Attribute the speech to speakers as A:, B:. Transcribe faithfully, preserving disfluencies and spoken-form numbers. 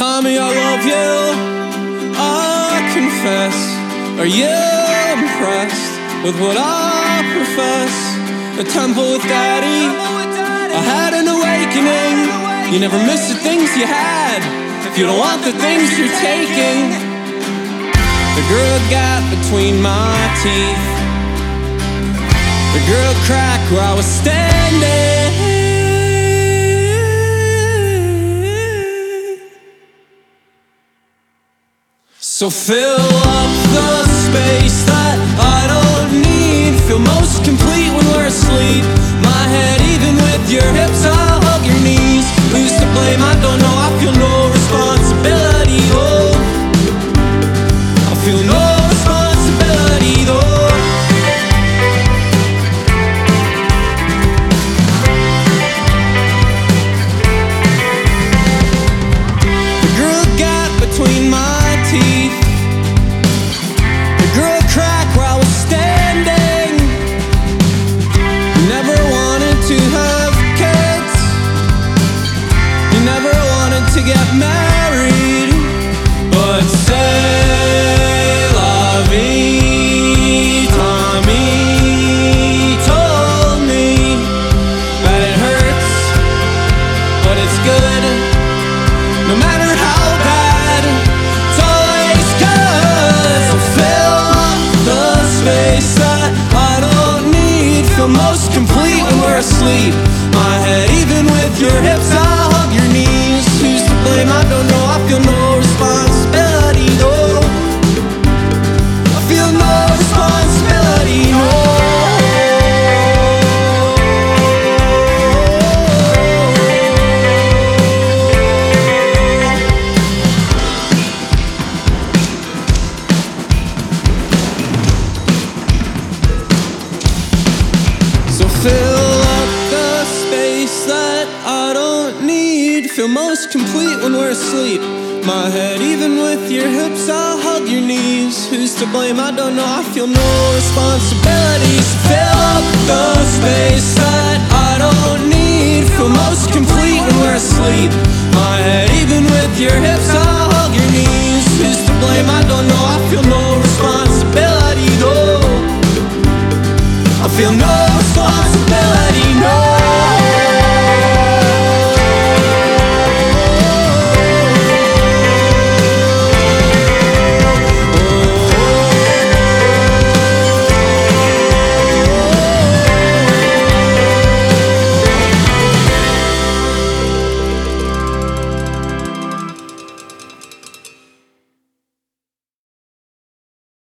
A: Tommy, I love you, I confess. Are you impressed with what I profess? A temple with Daddy, I had an awakening. You never miss the things you had if you don't want the things you're taking. The girl got between my teeth, the girl cracked where I was standing. So fill up the space that I don't need. Feel most complete when we're asleep. My head even with your hips, I'll hug your knees. Who's to blame? I don't know. I feel no responsibility, oh. I feel no responsibility, though. The girl got between my teeth, the girl cracked where I was standing. You never wanted to have kids, you never wanted to get married, but c'est la vie. Tommy told me that it hurts, but it's good. No matter how bad, it's always good. So fill up the space that I don't need. Feel most complete when we're asleep. My head even with your hips, I'll hug your knees. Who's to blame? I don't know. I feel no responsibility, though. I feel no responsibility, no. So fill up the space that I don't need. Feel most complete when we're asleep. My head even with your hips, I'll hug your knees. Who's to blame? I don't know. I feel no responsibility. So fill up the space that I don't need. Feel most complete when we're asleep. My head even with your hips, I'll hug your knees. Who's to blame? I don't know. I feel no responsibility, though. I feel no